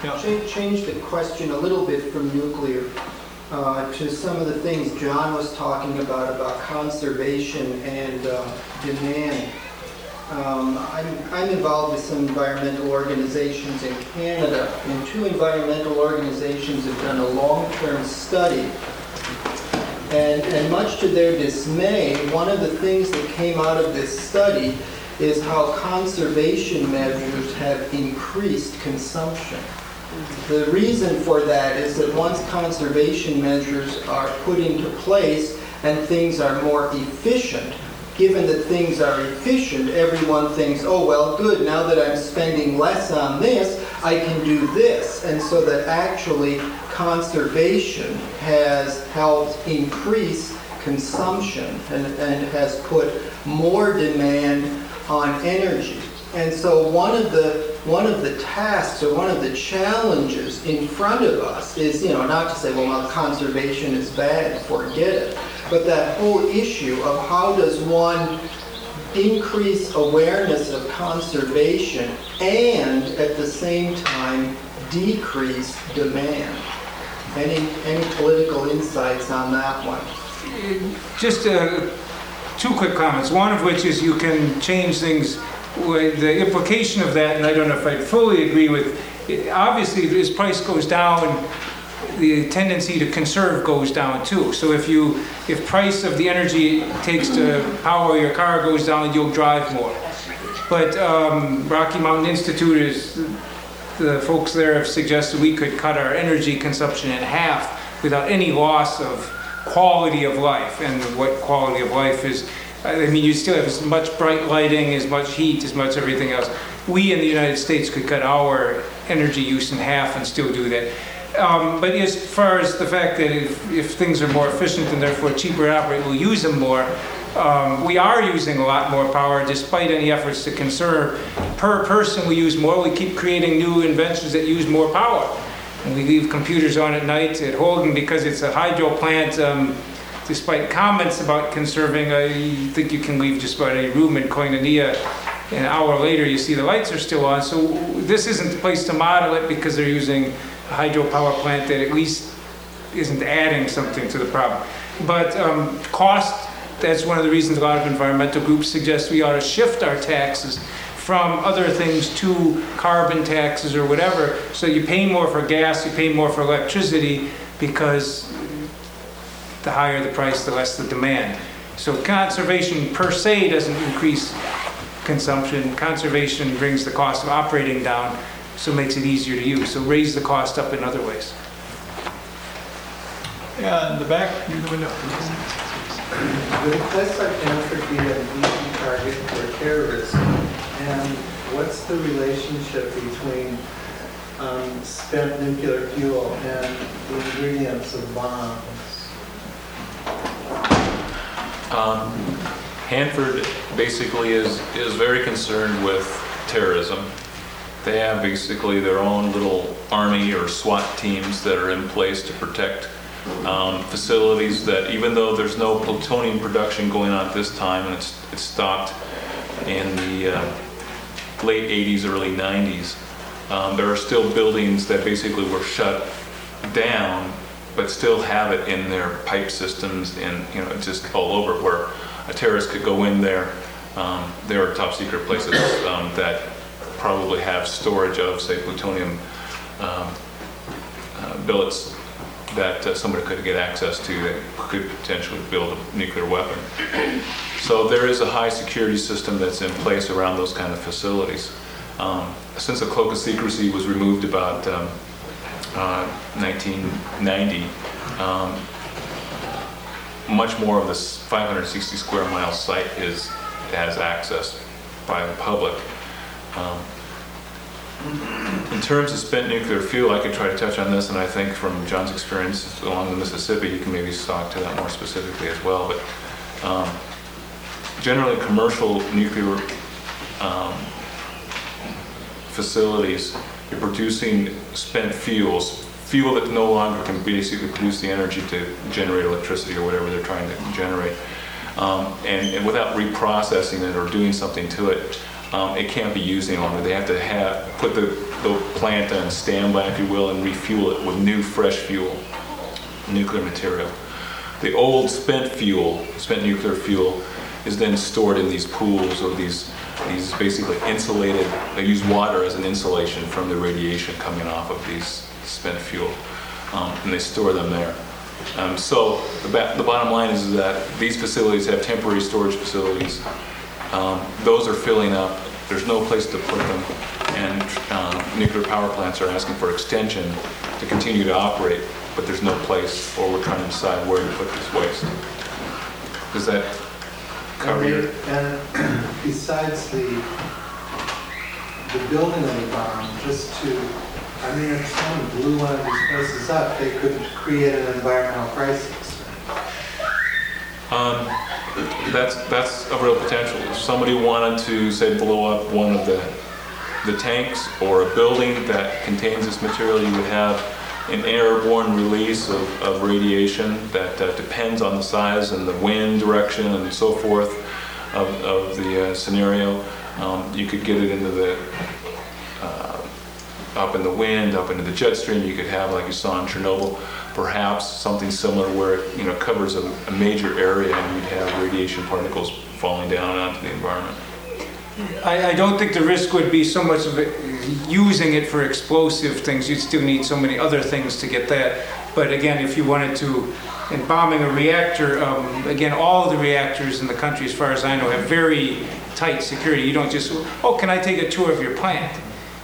Yeah. change the question a little bit from nuclear to some of the things John was talking about conservation and demand. I'm involved with some environmental organizations in Canada, and two environmental organizations have done a long-term study. And much to their dismay, one of the things that came out of this study is how conservation measures have increased consumption. The reason for that is that once conservation measures are put into place and things are more efficient, given that things are efficient, everyone thinks, oh, well, good, now that I'm spending less on this, I can do this. And so that actually conservation has helped increase consumption and has put more demand on energy. And so one of the tasks or one of the challenges in front of us is, not to say, well, conservation is bad, forget it. But that whole issue of how does one increase awareness of conservation and at the same time decrease demand. Any political insights on that one? Just two quick comments. One of which is you can change things. The implication of that, and I don't know if I fully agree with, obviously as price goes down, the tendency to conserve goes down too. So if price of the energy it takes to power your car goes down, you'll drive more. But Rocky Mountain Institute the folks there have suggested we could cut our energy consumption in half without any loss of quality of life. And what quality of life is, I mean, you still have as much bright lighting, as much heat, as much everything else. We in the United States could cut our energy use in half and still do that. But as far as the fact that if things are more efficient and therefore cheaper to operate, we'll use them more. We are using a lot more power despite any efforts to conserve. Per person we use more. We keep creating new inventions that use more power. And we leave computers on at night at Holden because it's a hydro plant. Despite comments about conserving, I think you can leave just about any room in Koinonia. An hour later you see the lights are still on. So this isn't the place to model it because they're using a hydropower plant that at least isn't adding something to the problem. But cost, that's one of the reasons a lot of environmental groups suggest we ought to shift our taxes from other things to carbon taxes or whatever. So you pay more for gas, you pay more for electricity because the higher the price, the less the demand. So conservation per se doesn't increase consumption. Conservation brings the cost of operating down, so it makes it easier to use. So raise the cost up in other ways. Yeah, in the back, near the window. Would a place like Hanford be an easy target for terrorism? And what's the relationship between spent nuclear fuel and the ingredients of bombs? Hanford basically is very concerned with terrorism. They have basically their own little army or SWAT teams that are in place to protect facilities that, even though there's no plutonium production going on at this time, and it's stopped in the late 80s, early 90s, there are still buildings that basically were shut down but still have it in their pipe systems and just all over, where a terrorist could go in there. There are top secret places that probably have storage of, say, plutonium billets that somebody could get access to that could potentially build a nuclear weapon. So there is a high security system that's in place around those kind of facilities. Since the cloak of secrecy was removed about 1990, much more of this 560 square mile site has access by the public. In terms of spent nuclear fuel, I could try to touch on this, and I think from John's experience along the Mississippi, he can maybe talk to that more specifically as well. But generally, commercial nuclear facilities, you're producing spent fuels, fuel that no longer can basically produce the energy to generate electricity or whatever they're trying to generate. And without reprocessing it or doing something to it, it can't be used any longer. They have to put the plant on standby, if you will, and refuel it with new, fresh fuel, nuclear material. The old spent nuclear fuel, is then stored in these pools or these basically insulated. They use water as an insulation from the radiation coming off of these spent fuel, and they store them there. So the bottom line is that these facilities have temporary storage facilities. Those are filling up. There's no place to put them, and nuclear power plants are asking for extension to continue to operate, but there's no place, or we're trying to decide where to put this waste. Does that cover your... And besides the building of the bomb, if someone blew one of these places up, they could create an environmental crisis. That's a real potential. If somebody wanted to, say, blow up one of the tanks or a building that contains this material, you would have an airborne release of radiation that depends on the size and the wind direction and so forth of the scenario. You could get it into up in the wind, up into the jet stream. You could have, like you saw in Chernobyl, perhaps something similar where it covers a major area, and you'd have radiation particles falling down onto the environment. I don't think the risk would be so much of it, using it for explosive things. You'd still need so many other things to get that. But again, if you wanted to, in bombing a reactor, again, all of the reactors in the country, as far as I know, have very tight security. You don't just, oh, can I take a tour of your plant?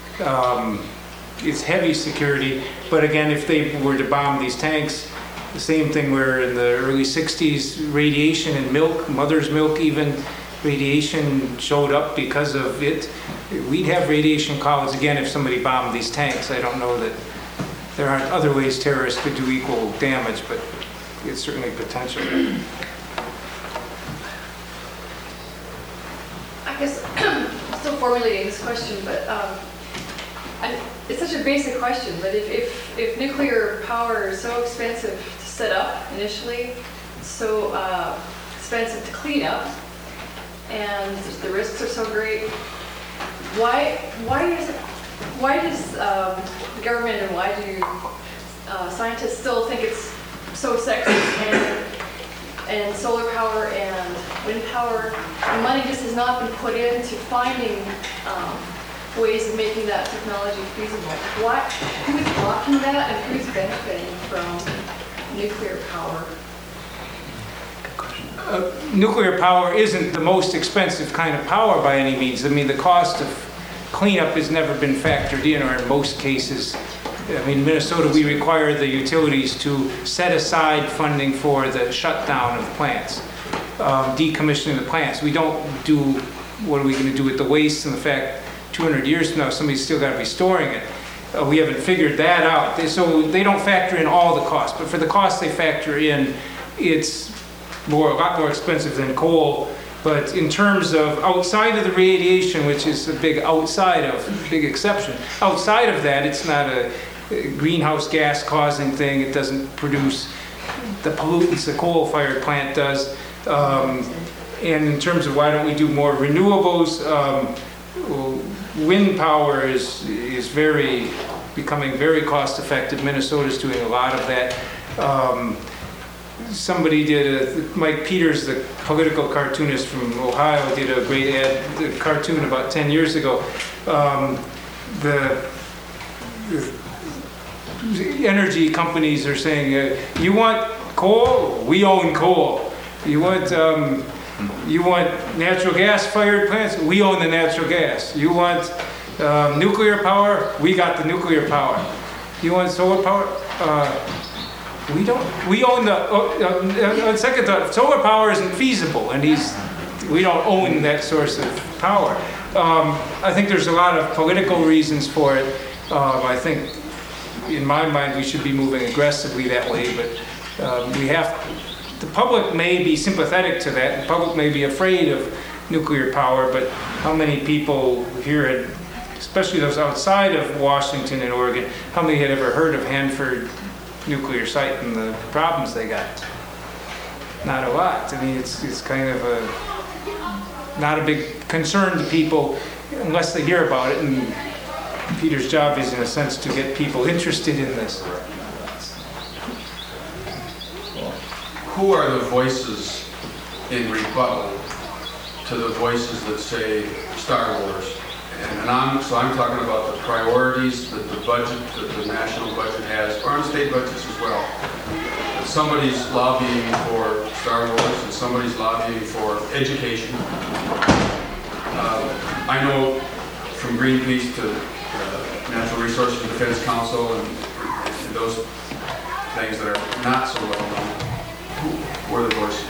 It's heavy security. But again, if they were to bomb these tanks, the same thing where in the early 60s, radiation in milk, mother's milk even, radiation showed up because of it. We'd have radiation clouds again if somebody bombed these tanks. I don't know that there aren't other ways terrorists could do equal damage, but it's certainly potential. I guess I'm still formulating this question, but it's such a basic question, but if nuclear power is so expensive to set up initially, so expensive to clean up, and the risks are so great, why does the government and why do scientists still think it's so sexy, and solar power and wind power, the money just has not been put into finding ways of making that technology feasible? Who's blocking that, and who's benefiting from nuclear power? Nuclear power isn't the most expensive kind of power by any means. I mean, the cost of cleanup has never been factored in, or in most cases. I mean, in Minnesota, we require the utilities to set aside funding for the shutdown of the plants, decommissioning the plants. We don't do, what are we going to do with the waste, and the fact 200 years from now, somebody's still got to be storing it. We haven't figured that out. So they don't factor in all the costs, but for the costs they factor in, it's a lot more expensive than coal. But in terms of outside of the radiation, which is a big exception, outside of that, it's not a greenhouse gas causing thing. It doesn't produce the pollutants the coal-fired plant does. And in terms of why don't we do more renewables, wind power is becoming very cost effective. Minnesota's doing a lot of that. Somebody did, Mike Peters, the political cartoonist from Ohio, did a great cartoon about 10 years ago. The energy companies are saying, you want coal? We own coal. You want natural gas fired plants? We own the natural gas. You want nuclear power? We got the nuclear power. You want solar power? We don't. We own the. On second thought, solar power isn't feasible, and we don't own that source of power. I think there's a lot of political reasons for it. I think, in my mind, we should be moving aggressively that way, but we have. The public may be sympathetic to that. The public may be afraid of nuclear power, but how many people here, especially those outside of Washington and Oregon, how many had ever heard of Hanford nuclear site and the problems they got? Not a lot. I mean, it's kind of not a big concern to people. unless they hear about it, and Peter's job is in a sense to get people interested in this. Who are the voices in rebuttal to the voices that say Star Wars? And I'm talking about the priorities that the budget, that the national budget has, or on state budgets as well. That somebody's lobbying for Star Wars and somebody's lobbying for education. I know from Greenpeace to Natural Resources Defense Council and those things that are not so well known. Who are the voices?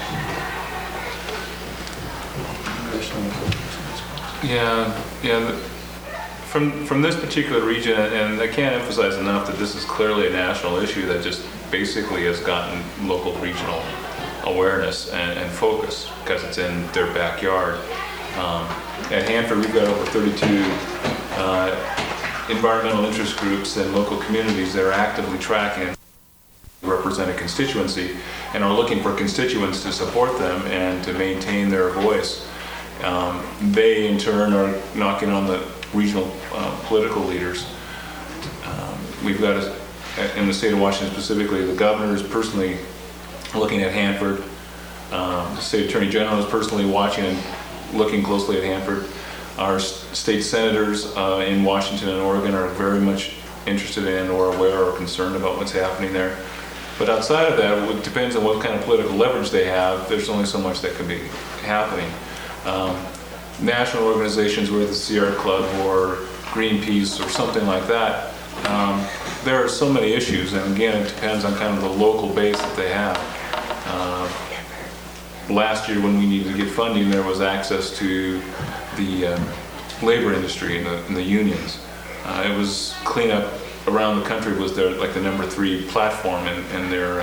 Yeah. From this particular region, and I can't emphasize enough that this is clearly a national issue that just basically has gotten local regional awareness and focus because it's in their backyard. At Hanford, we've got over 32 environmental interest groups and local communities that are actively tracking represent a constituency and are looking for constituents to support them and to maintain their voice. They in turn are knocking on the regional political leaders. We've got, in the state of Washington specifically, the governor is personally looking at Hanford. The state attorney general is personally watching and looking closely at Hanford. Our state senators in Washington and Oregon are very much interested in or aware or concerned about what's happening there. But outside of that, it depends on what kind of political leverage they have. There's only so much that can be happening. National organizations where the Sierra Club or Greenpeace or something like that, there are so many issues, and again, it depends on kind of the local base that they have. Last year when we needed to get funding, there was access to the labor industry and the unions. It was cleanup around the country was their the number 3 platform in their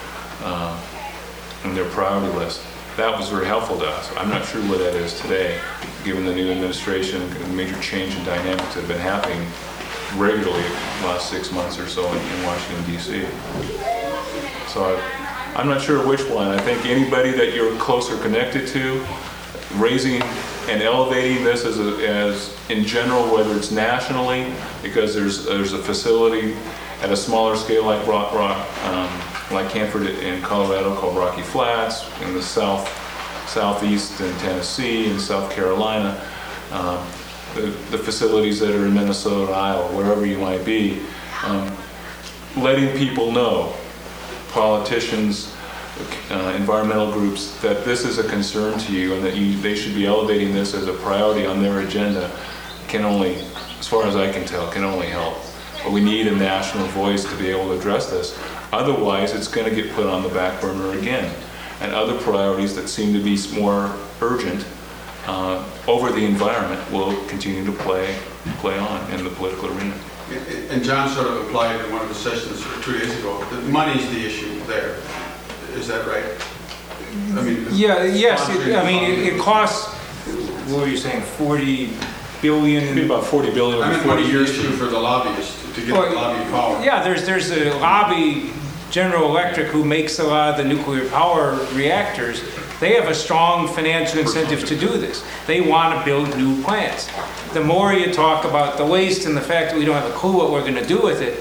priority list. That was very helpful to us. I'm not sure where that is today, given the new administration and the major change in dynamics that have been happening regularly the last 6 months or so in Washington, D.C. So I'm not sure which one. I think anybody that you're closer connected to, raising and elevating this as in general, whether it's nationally, because there's a facility at a smaller scale like like Hanford in Colorado called Rocky Flats, in the southeast in Tennessee and South Carolina, the facilities that are in Minnesota, Iowa, wherever you might be, letting people know, politicians, environmental groups, that this is a concern to you and that they should be elevating this as a priority on their agenda can only, as far as I can tell, can only help. But we need a national voice to be able to address this. Otherwise, it's going to get put on the back burner again. And other priorities that seem to be more urgent over the environment will continue to play on in the political arena. And John sort of implied in one of the sessions 2 days ago that money's the issue there. Is that right? I mean, Yes. It costs. What were you saying? 40 billion. It'd be about 40 billion over 40 money's the years. issue for the lobbyists to get the lobby power. Yeah, there's a lobby, General Electric, who makes a lot of the nuclear power reactors. They have a strong financial incentive to do this. They want to build new plants. The more you talk about the waste and the fact that we don't have a clue what we're going to do with it,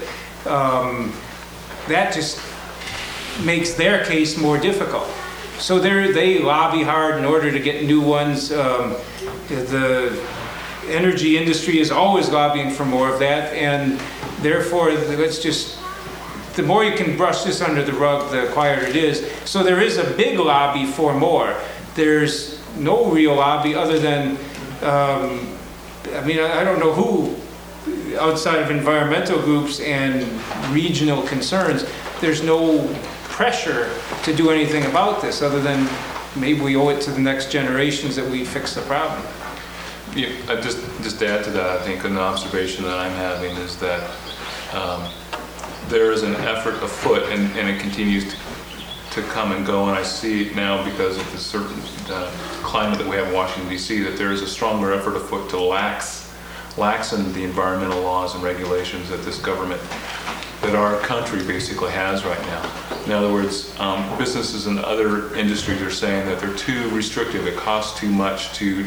that just makes their case more difficult. So they lobby hard in order to get new ones. The energy industry is always lobbying for more of that, and therefore the more you can brush this under the rug, the quieter it is. So there is a big lobby for more. There's no real lobby other than, I don't know who, outside of environmental groups and regional concerns, there's no pressure to do anything about this other than maybe we owe it to the next generations that we fix the problem. Yeah, just to add to that, I think an observation that I'm having is that there is an effort afoot, and it continues to come and go, and I see it now because of the certain climate that we have in Washington, D.C., that there is a stronger effort afoot to laxen the environmental laws and regulations that this government, that our country basically has right now. In other words, businesses and other industries are saying that they're too restrictive, it costs too much to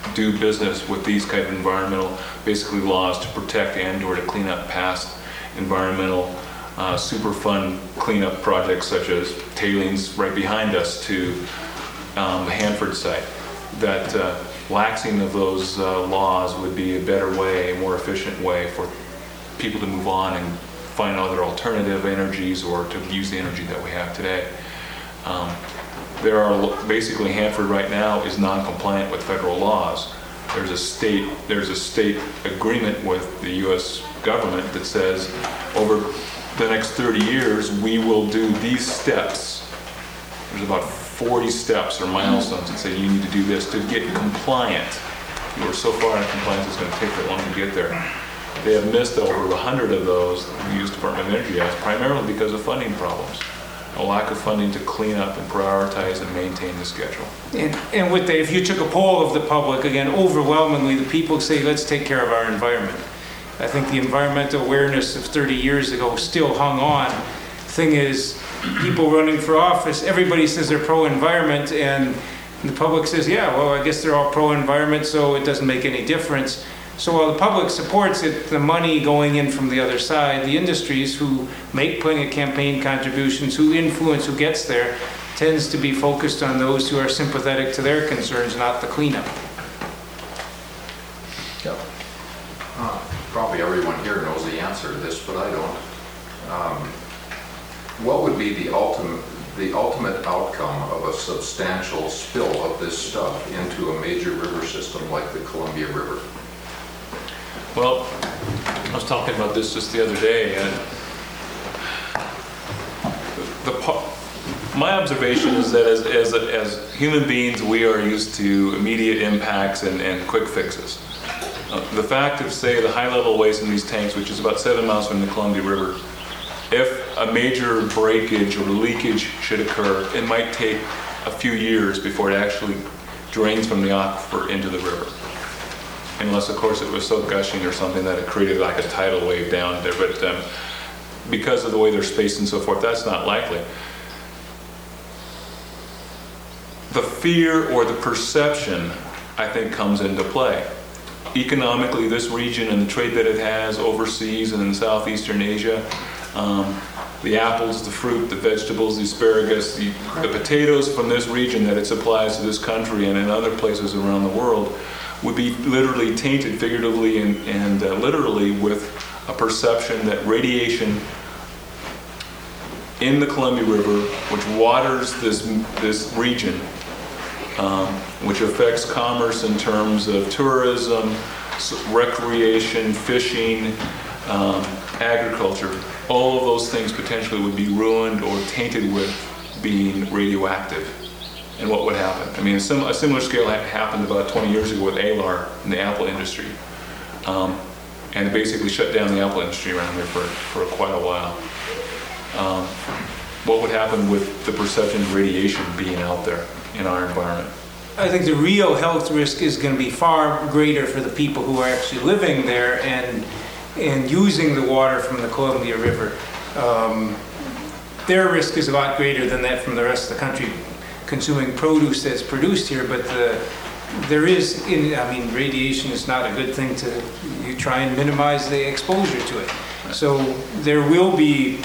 do business with these kind of environmental, basically laws to protect and/or to clean up past environmental Superfund cleanup projects such as tailings right behind us to the Hanford site. That laxing of those laws would be a better way, a more efficient way for people to move on and find other alternative energies or to use the energy that we have today. There are basically, Hanford right now is non-compliant with federal laws. There's a state agreement with the U.S. government that says over the next 30 years we will do these steps. There's about 40 steps or milestones that say you need to do this to get compliant. You are so far out of compliance it's going to take that long to get there. They have missed over 100 of those, the U.S. Department of Energy has, primarily because of funding problems. A lack of funding to clean up and prioritize and maintain the schedule. And with that, if you took a poll of the public, again, overwhelmingly, the people say, let's take care of our environment. I think the environmental awareness of 30 years ago still hung on. Thing is, people running for office, everybody says they're pro-environment, and the public says, yeah, well, I guess they're all pro-environment, so it doesn't make any difference. So while the public supports it, the money going in from the other side, the industries who make plenty of campaign contributions, who influence who gets there, tends to be focused on those who are sympathetic to their concerns, not the cleanup. Probably everyone here knows the answer to this, but I don't. What would be the ultimate outcome of a substantial spill of this stuff into a major river system like the Columbia River? Well, I was talking about this just the other day, and my observation is that as human beings, we are used to immediate impacts and quick fixes. The fact of, say, the high-level waste in these tanks, which is about 7 miles from the Columbia River, if a major breakage or leakage should occur, it might take a few years before it actually drains from the aquifer into the river. Unless, of course, it was so gushing or something that it created like a tidal wave down there. But because of the way they're spaced and so forth, that's not likely. The fear or the perception, I think, comes into play. Economically, this region and the trade that it has overseas and in Southeastern Asia, the apples, the fruit, the vegetables, the asparagus, the potatoes from this region that it supplies to this country and in other places around the world would be literally tainted figuratively and literally with a perception that radiation in the Columbia River, which waters this region, which affects commerce in terms of tourism, recreation, fishing, agriculture, all of those things potentially would be ruined or tainted with being radioactive. And what would happen? I mean, a similar scale happened about 20 years ago with ALAR in the apple industry. And it basically shut down the apple industry around here for quite a while. What would happen with the perception of radiation being out there in our environment? I think the real health risk is going to be far greater for the people who are actually living there and using the water from the Columbia River. Their risk is a lot greater than that from the rest of the country consuming produce that's produced here, but radiation is not a good thing you try and minimize the exposure to it. So there will be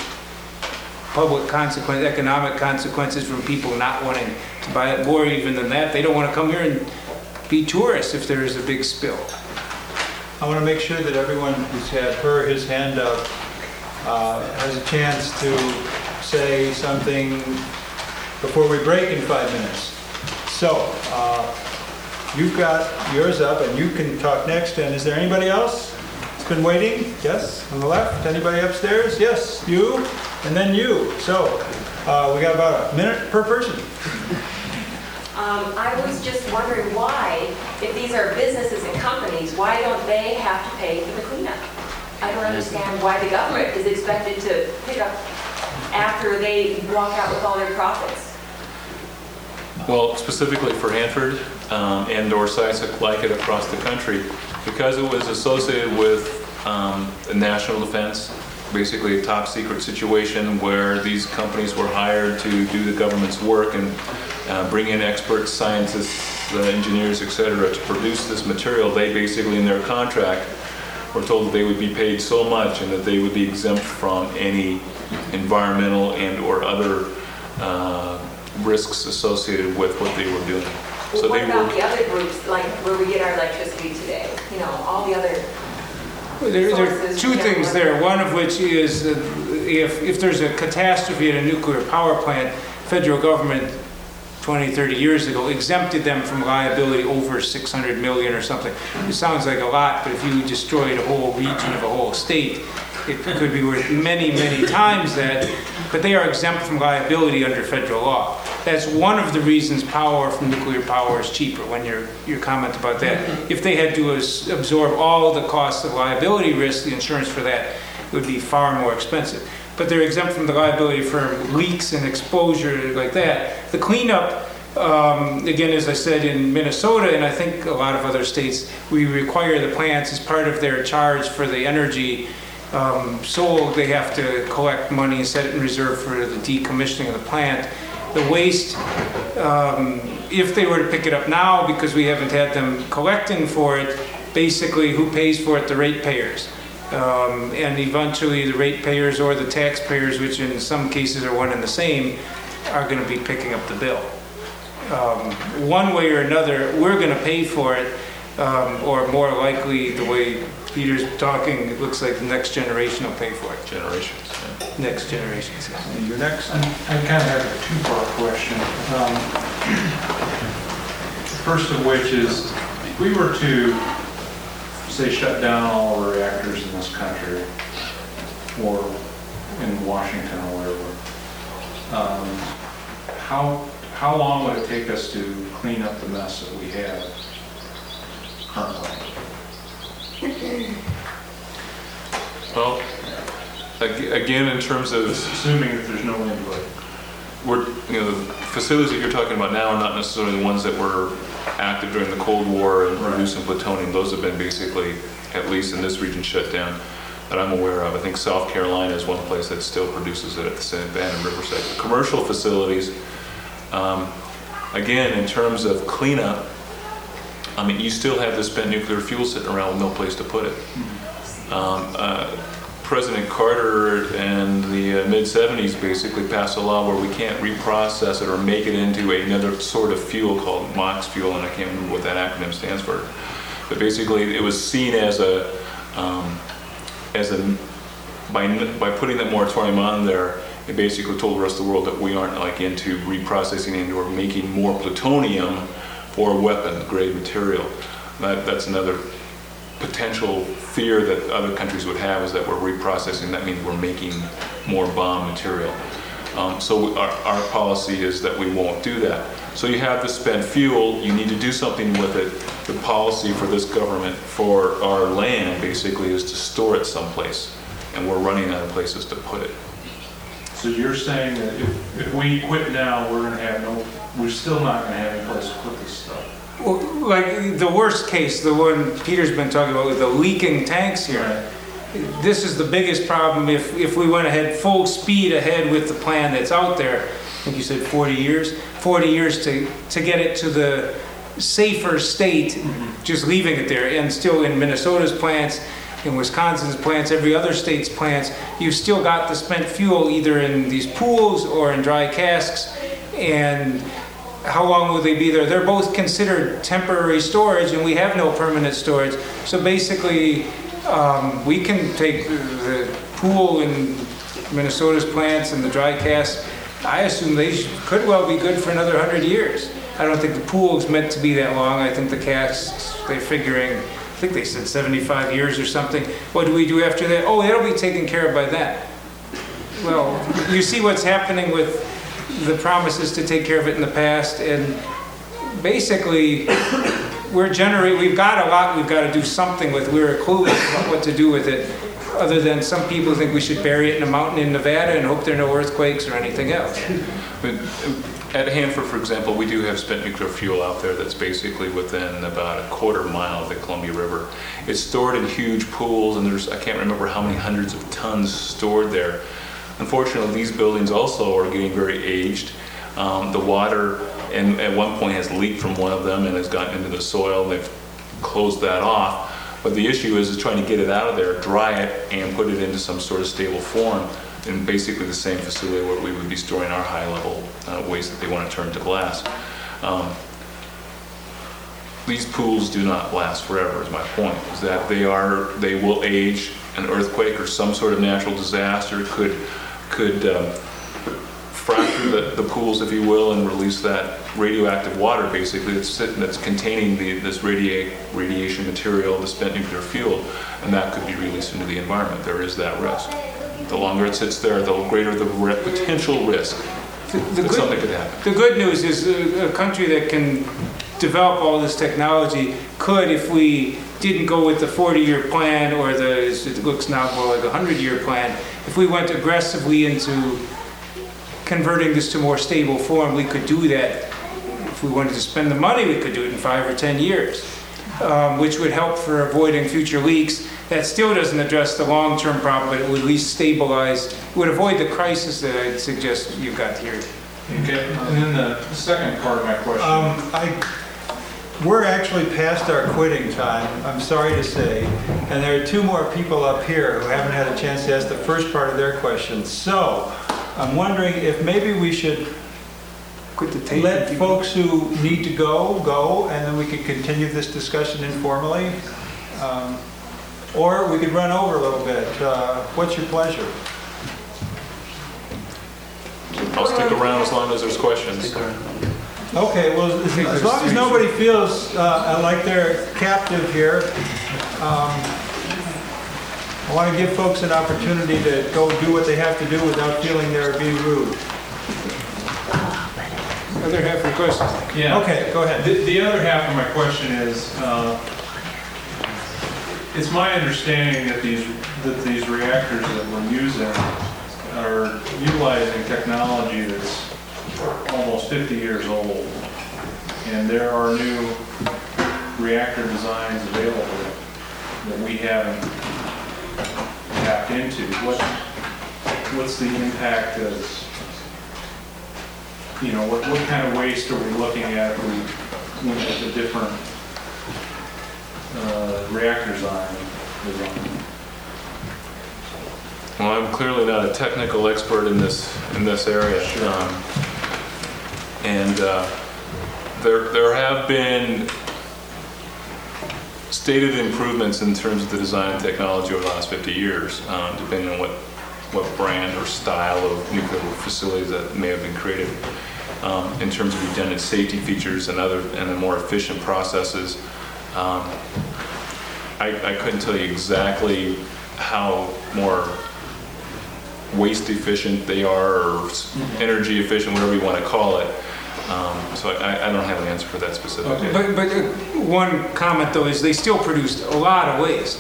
economic consequences from people not wanting to buy it. More even than that, they don't want to come here and be tourists if there is a big spill. I want to make sure that everyone who's had his hand up has a chance to say something before we break in 5 minutes. So, you've got yours up and you can talk next. And is there anybody else that's been waiting? Yes, on the left. Anybody upstairs? Yes, you, and then you. So, we got about a minute per person. I was just wondering why, if these are businesses and companies, why don't they have to pay for the cleanup? I don't understand why the government is expected to pick up after they walk out with all their profits. Well, specifically for Hanford and/or sites like it across the country, because it was associated with the national defense, basically a top secret situation where these companies were hired to do the government's work and bring in expert scientists, engineers, etc., to produce this material, they basically in their contract were told that they would be paid so much and that they would be exempt from any environmental and or other risks associated with what they were doing. So What they about were, the other groups, like where we get our electricity today? You know, all the other, There are sources two we things have. there, one of which is that if there's a catastrophe at a nuclear power plant, federal government 20, 30 years ago exempted them from liability over 600 million or something. It sounds like a lot, but if you destroyed a whole region of a whole state, it could be worth many, many times that, but they are exempt from liability under federal law. That's one of the reasons power from nuclear power is cheaper, when your comment about that. If they had to absorb all the costs of liability risk, the insurance for that would be far more expensive. But they're exempt from the liability for leaks and exposure like that. The cleanup, again, as I said, in Minnesota, and I think a lot of other states, we require the plants as part of their charge for the energy sold, they have to collect money and set it in reserve for the decommissioning of the plant. The waste, if they were to pick it up now, because we haven't had them collecting for it, basically who pays for it? The ratepayers. And eventually the ratepayers or the taxpayers, which in some cases are one and the same, are going to be picking up the bill. One way or another, we're going to pay for it, or more likely, the way Peter's talking, it looks like the next generation will pay for it. generations. Yeah. Next generations. You're next. I kind of have a two-part question. First of which is, if we were to, say, shut down all the reactors in this country, or in Washington or wherever, how long would it take us to clean up the mess that we have currently? Well, again, in terms of Assuming that there's no input. the facilities that you're talking about now are not necessarily the ones that were active during the Cold War and producing plutonium. Those have been basically, at least in this region, shut down that I'm aware of. I think South Carolina is one place that still produces it at the St. Anne and Riverside. The commercial facilities, again, in terms of cleanup, I mean, you still have the spent nuclear fuel sitting around with no place to put it. President Carter in the mid-70s basically passed a law where we can't reprocess it or make it into another sort of fuel called MOX fuel, and I can't remember what that acronym stands for. But basically, it was seen as by putting that moratorium on there, it basically told the rest of the world that we aren't like into reprocessing and or making more plutonium for weapon-grade material. That's another potential fear that other countries would have, is that we're reprocessing. That means we're making more bomb material. So our policy is that we won't do that. So you have the spent fuel, you need to do something with it. The policy for this government, for our land, basically, is to store it someplace, and we're running out of places to put it. So you're saying that if we quit now, we're still not going to have any place to put this stuff? Well, like the worst case, the one Peter's been talking about with the leaking tanks here, this is the biggest problem. If we went ahead full speed ahead with the plan that's out there, I think you said 40 years to get it to the safer state, just leaving it there. And still in Minnesota's plants, in Wisconsin's plants, every other state's plants, you've still got the spent fuel either in these pools or in dry casks. And how long will they be there? They're both considered temporary storage, and we have no permanent storage. So basically, we can take the pool in Minnesota's plants and the dry casks. I assume they could well be good for another 100 years. I don't think the pool is meant to be that long. I think the casks, they're figuring, I think they said 75 years or something. What do we do after that? Oh, that'll be taken care of by then. Well, you see what's happening with the promises to take care of it in the past, and basically we've got a lot we've got to do something with. We're clueless about what to do with it, other than some people think we should bury it in a mountain in Nevada and hope there are no earthquakes or anything else. But at Hanford, for example, we do have spent nuclear fuel out there that's basically within about a quarter mile of the Columbia River. It's stored in huge pools, and I can't remember how many hundreds of tons stored there. Unfortunately, these buildings also are getting very aged. The water and at one point has leaked from one of them and has gotten into the soil. They've closed that off. But the issue is trying to get it out of there, dry it, and put it into some sort of stable form in basically the same facility where we would be storing our high-level waste that they want to turn to glass. These pools do not last forever, is my point, is that they will age. An earthquake or some sort of natural disaster could fracture the pools, if you will, and release that radioactive water, basically, that's containing this radiation material, the spent nuclear fuel, and that could be released into the environment. There is that risk. The longer it sits there, the greater the potential risk that something could happen. The good news is a country that can develop all this technology could, if we didn't go with the 40-year plan or it looks now more like a 100-year plan, if we went aggressively into converting this to more stable form, we could do that. If we wanted to spend the money, we could do it in 5 or 10 years, which would help for avoiding future leaks. That still doesn't address the long-term problem, but it would at least stabilize, it would avoid the crisis that I'd suggest you've got here. Okay, and then the second part of my question. We're actually past our quitting time, I'm sorry to say, and there are 2 more people up here who haven't had a chance to ask the first part of their question. So, I'm wondering if maybe we should Quit the tape. let folks who need to go, and then we could continue this discussion informally. Or we could run over a little bit. What's your pleasure? I'll stick around as long as there's questions. Okay, well, as long as nobody feels like they're captive here, I want to give folks an opportunity to go do what they have to do without feeling they're being rude. Other half of the question. Yeah. Okay, go ahead. The other half of my question is, it's my understanding that these reactors that we're using are utilizing technology that's almost 50 years old, and there are new reactor designs available that we haven't tapped into. What's the impact of, what kind of waste are we looking at if we look at the different reactor design? Well, I'm clearly not a technical expert in this area. Sure. There have been stated improvements in terms of the design and technology over the last 50 years, depending on what brand or style of nuclear facilities that may have been created, in terms of redundant safety features and the more efficient processes. I couldn't tell you exactly how more waste efficient they are, or energy efficient, whatever you want to call it. So I don't have an answer for that specifically. But one comment though is they still produced a lot of waste,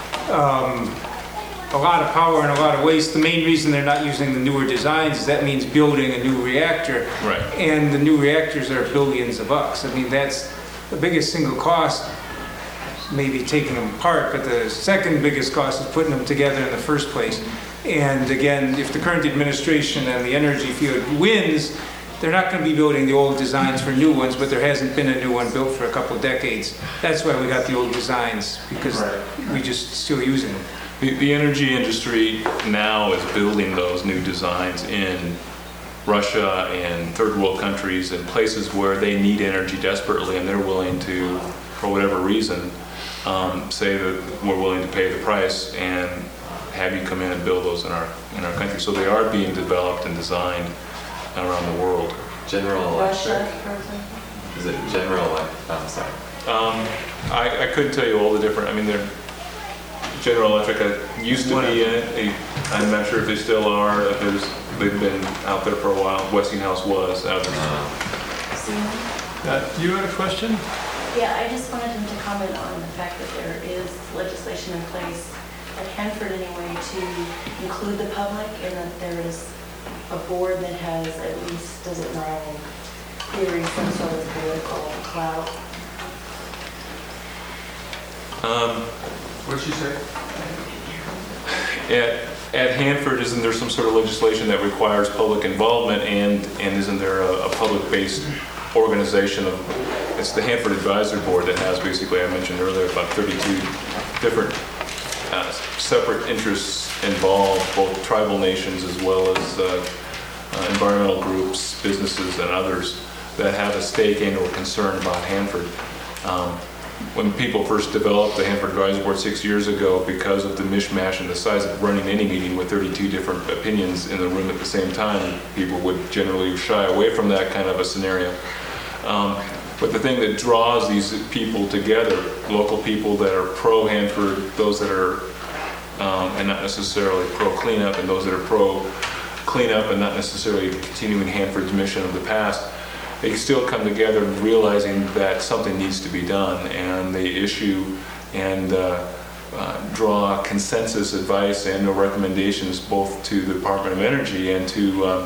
a lot of power and a lot of waste. The main reason they're not using the newer designs is that means building a new reactor. Right. And the new reactors are billions of bucks. I mean, that's the biggest single cost, maybe taking them apart, but the second biggest cost is putting them together in the first place. And again, if the current administration and the energy field wins, they're not going to be building the old designs for new ones, but there hasn't been a new one built for a couple of decades. That's why we got the old designs, because we just still using them. The energy industry now is building those new designs in Russia and third world countries and places where they need energy desperately, and they're willing to, for whatever reason, say that we're willing to pay the price and have you come in and build those in our country. So they are being developed and designed around the world. General Electric. Is it General Electric? I'm sorry. I couldn't tell you all the different, they're General Electric used to be in it. I'm not sure if they still are. They've been out there for a while. Westinghouse was out there. Do you have a question? Yeah, I just wanted him to comment on the fact that there is legislation in place at Hanford anyway to include the public, and that there is a board that has at least, does it not theory, some sort of political clout. What did she say? At Hanford, isn't there some sort of legislation that requires public involvement, and isn't there a public-based organization of, it's the Hanford Advisory Board that has basically, I mentioned earlier, about 32 different separate interests involved, both tribal nations as well as environmental groups, businesses, and others that have a stake in or concern about Hanford. When people first developed the Hanford Advisory Board 6 years ago, because of the mishmash and the size of running any meeting with 32 different opinions in the room at the same time, people would generally shy away from that kind of a scenario. But the thing that draws these people together, local people that are pro-Hanford, those that are, and not necessarily pro-cleanup, and those that are pro-cleanup and not necessarily continuing Hanford's mission of the past, they still come together realizing that something needs to be done, and they issue and draw consensus advice and recommendations both to the Department of Energy and to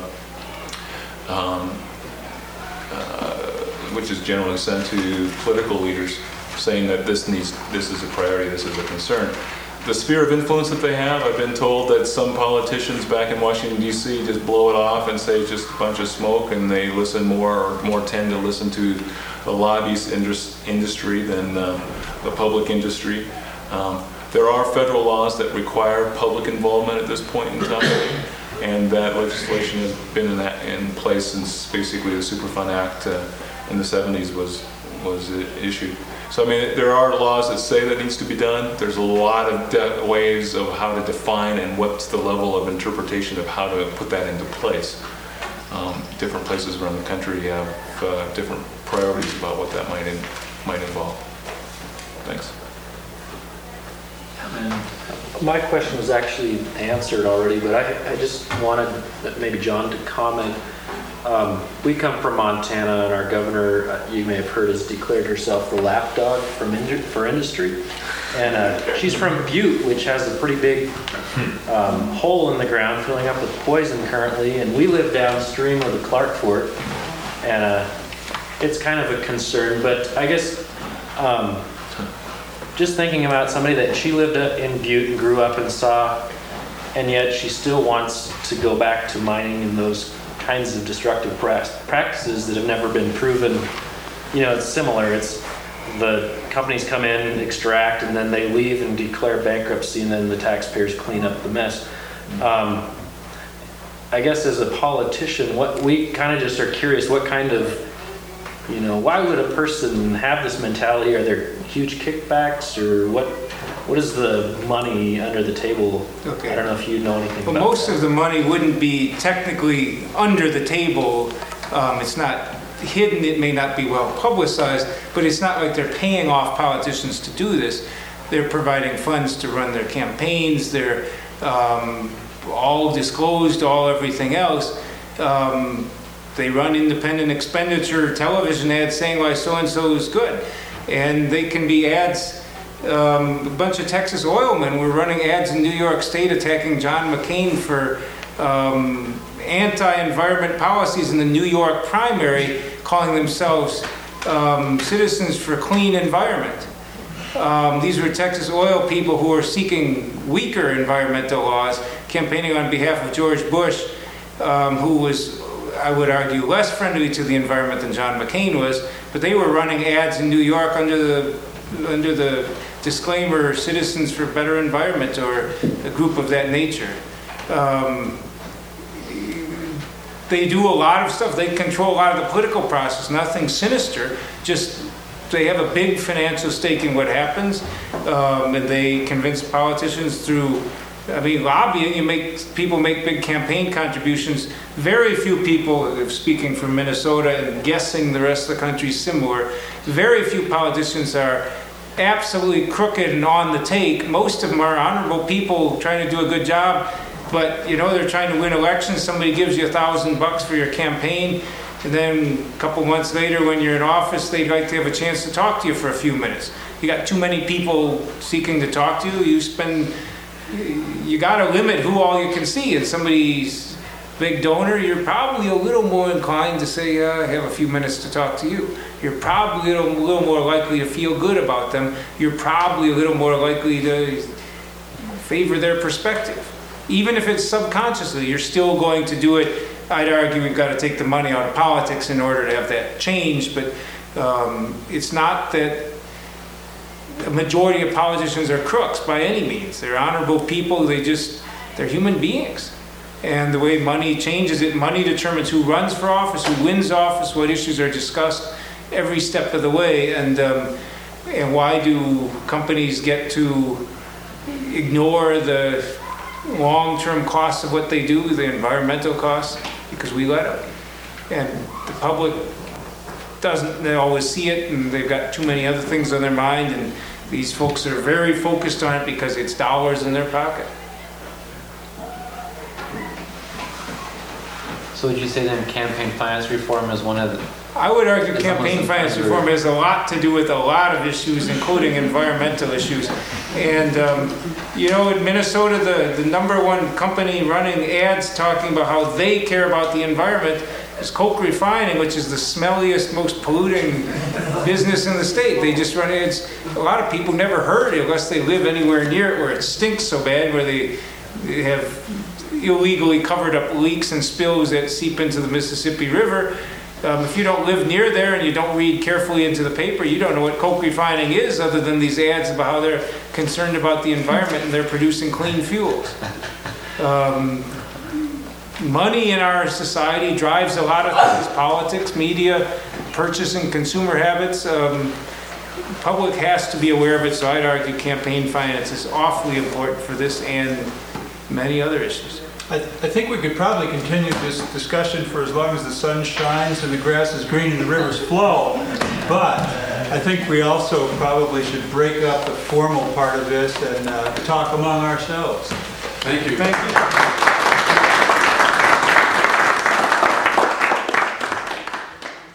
which is generally sent to political leaders, saying that this is a priority, this is a concern. The sphere of influence that they have, I've been told that some politicians back in Washington, D.C. just blow it off and say it's just a bunch of smoke, and they listen more tend to listen to the lobbyist industry than the public industry. There are federal laws that require public involvement at this point in time, and that legislation has been in place since basically the Superfund Act in the 70s was issued. So I mean, there are laws that say that needs to be done. There's a lot of ways of how to define and what's the level of interpretation of how to put that into place. Different places around the country have different priorities about what that might involve. Thanks. My question was actually answered already, but I just wanted maybe John to comment. We come from Montana, and our governor, you may have heard, has declared herself the lapdog for industry. And she's from Butte, which has a pretty big hole in the ground filling up with poison currently. And we live downstream of the Clark Fort, and it's kind of a concern. But I guess just thinking about somebody that she lived in Butte and grew up and saw, and yet she still wants to go back to mining in those kinds of destructive practices that have never been proven. You know, it's similar. It's the companies come in, extract, and then they leave and declare bankruptcy, and then the taxpayers clean up the mess. I guess as a politician, we kind of just are curious, what kind of, why would a person have this mentality? Are there huge kickbacks, or what is the money under the table? Okay. I don't know if you know anything about most that. of the money wouldn't be technically under the table. It's not hidden, it may not be well publicized, but it's not like they're paying off politicians to do this. They're providing funds to run their campaigns. They're all disclosed, everything else. They run independent expenditure television ads saying why so-and-so is good. And they can be ads. A bunch of Texas oilmen were running ads in New York State attacking John McCain for anti-environment policies in the New York primary, calling themselves Citizens for Clean Environment. These were Texas oil people who were seeking weaker environmental laws, campaigning on behalf of George Bush, who was, I would argue, less friendly to the environment than John McCain was, but they were running ads in New York under the disclaimer, Citizens for Better Environment, or a group of that nature. They do a lot of stuff. They control a lot of the political process, nothing sinister, just they have a big financial stake in what happens, and they convince politicians through, lobbying. People make big campaign contributions. Very few people, speaking from Minnesota and guessing the rest of the country is similar, very few politicians are absolutely crooked and on the take. Most of them are honorable people trying to do a good job, but they're trying to win elections. Somebody gives you $1,000 for your campaign, and then a couple months later when you're in office, they'd like to have a chance to talk to you for a few minutes. You got too many people seeking to talk to you, you got to limit who all you can see. And somebody's big donor, you're probably a little more inclined to say, I have a few minutes to talk to you. You're probably a little more likely to feel good about them. You're probably a little more likely to favor their perspective. Even if it's subconsciously, you're still going to do it. I'd argue we've got to take the money out of politics in order to have that change, but it's not that a majority of politicians are crooks by any means. They're honorable people, they're human beings. And the way money changes it, money determines who runs for office, who wins office, what issues are discussed every step of the way. And why do companies get to ignore the long-term costs of what they do, the environmental costs? Because we let them. And the public doesn't always see it, and they've got too many other things on their mind, and these folks are very focused on it because it's dollars in their pocket. So would you say then campaign finance reform is one of the... I would argue campaign finance reform has a lot to do with a lot of issues, including environmental issues. And, in Minnesota, the number one company running ads talking about how they care about the environment is Koch Refining, which is the smelliest, most polluting business in the state. They just run ads. A lot of people never heard it unless they live anywhere near it where it stinks so bad, where they have illegally covered up leaks and spills that seep into the Mississippi River. If you don't live near there and you don't read carefully into the paper, you don't know what Koch Refining is other than these ads about how they're concerned about the environment and they're producing clean fuels. Money in our society drives a lot of things, politics, media, purchasing, consumer habits. Public has to be aware of it, so I'd argue campaign finance is awfully important for this and many other issues. I think we could probably continue this discussion for as long as the sun shines and the grass is green and the rivers flow, but I think we also probably should break up the formal part of this and talk among ourselves. Thank you. Thank you.